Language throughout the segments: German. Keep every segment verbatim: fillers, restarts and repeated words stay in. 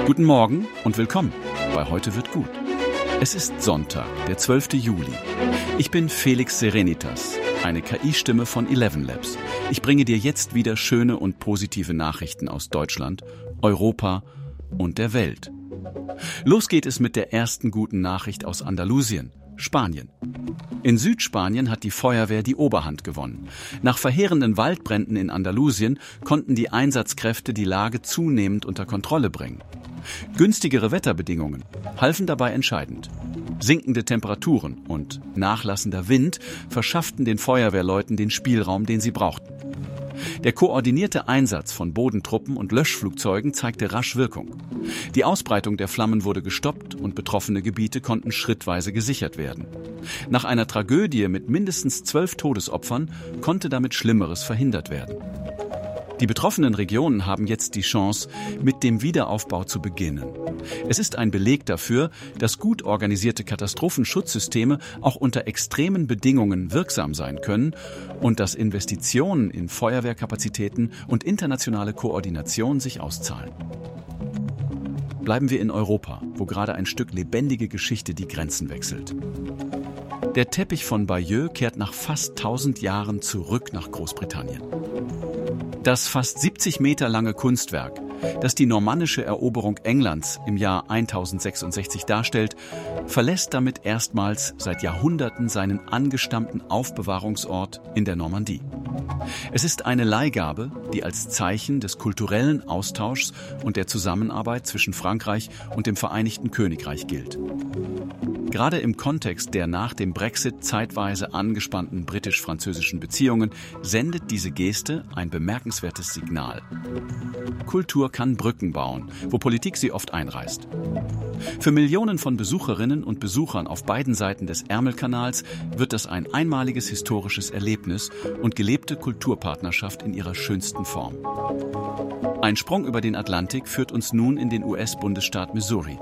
Guten Morgen und willkommen bei Heute wird gut. Es ist Sonntag, der zwölfte Juli. Ich bin Felix Serenitas, eine K I-Stimme von Eleven Labs. Ich bringe dir jetzt wieder schöne und positive Nachrichten aus Deutschland, Europa und der Welt. Los geht es mit der ersten guten Nachricht aus Andalusien, Spanien. In Südspanien hat die Feuerwehr die Oberhand gewonnen. Nach verheerenden Waldbränden in Andalusien konnten die Einsatzkräfte die Lage zunehmend unter Kontrolle bringen. Günstigere Wetterbedingungen halfen dabei entscheidend. Sinkende Temperaturen und nachlassender Wind verschafften den Feuerwehrleuten den Spielraum, den sie brauchten. Der koordinierte Einsatz von Bodentruppen und Löschflugzeugen zeigte rasch Wirkung. Die Ausbreitung der Flammen wurde gestoppt und betroffene Gebiete konnten schrittweise gesichert werden. Nach einer Tragödie mit mindestens zwölf Todesopfern konnte damit Schlimmeres verhindert werden. Die betroffenen Regionen haben jetzt die Chance, mit dem Wiederaufbau zu beginnen. Es ist ein Beleg dafür, dass gut organisierte Katastrophenschutzsysteme auch unter extremen Bedingungen wirksam sein können und dass Investitionen in Feuerwehrkapazitäten und internationale Koordination sich auszahlen. Bleiben wir in Europa, wo gerade ein Stück lebendige Geschichte die Grenzen wechselt. Der Teppich von Bayeux kehrt nach fast tausend Jahren zurück nach Großbritannien. Das fast siebzig Meter lange Kunstwerk, das die normannische Eroberung Englands im Jahr tausendsechsundsechzig darstellt, verlässt damit erstmals seit Jahrhunderten seinen angestammten Aufbewahrungsort in der Normandie. Es ist eine Leihgabe, die als Zeichen des kulturellen Austauschs und der Zusammenarbeit zwischen Frankreich und dem Vereinigten Königreich gilt. Gerade im Kontext der nach dem Brexit zeitweise angespannten britisch-französischen Beziehungen sendet diese Geste ein bemerkenswertes Signal. Kultur kann Brücken bauen, wo Politik sie oft einreißt. Für Millionen von Besucherinnen und Besuchern auf beiden Seiten des Ärmelkanals wird das ein einmaliges historisches Erlebnis und gelebte Kulturpartnerschaft in ihrer schönsten Form. Ein Sprung über den Atlantik führt uns nun in den U S-Bundesstaat Missouri.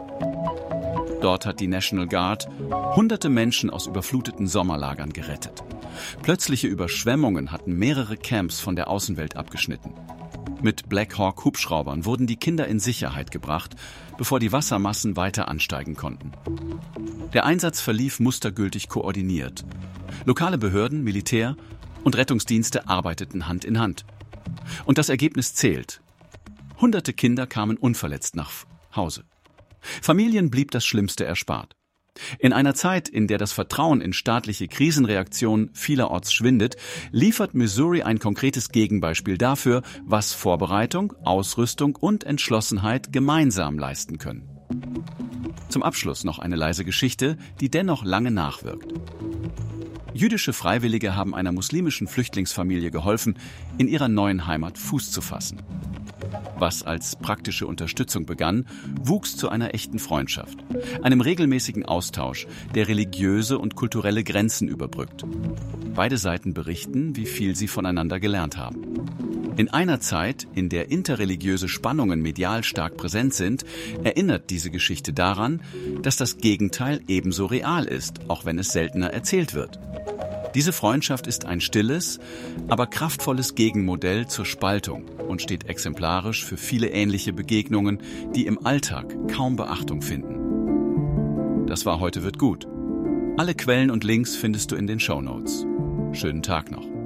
Dort hat die National Guard hunderte Menschen aus überfluteten Sommerlagern gerettet. Plötzliche Überschwemmungen hatten mehrere Camps von der Außenwelt abgeschnitten. Mit Black Hawk Hubschraubern wurden die Kinder in Sicherheit gebracht, bevor die Wassermassen weiter ansteigen konnten. Der Einsatz verlief mustergültig koordiniert. Lokale Behörden, Militär und Rettungsdienste arbeiteten Hand in Hand. Und das Ergebnis zählt. Hunderte Kinder kamen unverletzt nach Hause. Familien blieb das Schlimmste erspart. In einer Zeit, in der das Vertrauen in staatliche Krisenreaktionen vielerorts schwindet, liefert Missouri ein konkretes Gegenbeispiel dafür, was Vorbereitung, Ausrüstung und Entschlossenheit gemeinsam leisten können. Zum Abschluss noch eine leise Geschichte, die dennoch lange nachwirkt. Jüdische Freiwillige haben einer muslimischen Flüchtlingsfamilie geholfen, in ihrer neuen Heimat Fuß zu fassen. Was als praktische Unterstützung begann, wuchs zu einer echten Freundschaft, einem regelmäßigen Austausch, der religiöse und kulturelle Grenzen überbrückt. Beide Seiten berichten, wie viel sie voneinander gelernt haben. In einer Zeit, in der interreligiöse Spannungen medial stark präsent sind, erinnert diese Geschichte daran, dass das Gegenteil ebenso real ist, auch wenn es seltener erzählt wird. Diese Freundschaft ist ein stilles, aber kraftvolles Gegenmodell zur Spaltung und steht exemplarisch für viele ähnliche Begegnungen, die im Alltag kaum Beachtung finden. Das war Heute wird gut. Alle Quellen und Links findest du in den Shownotes. Schönen Tag noch.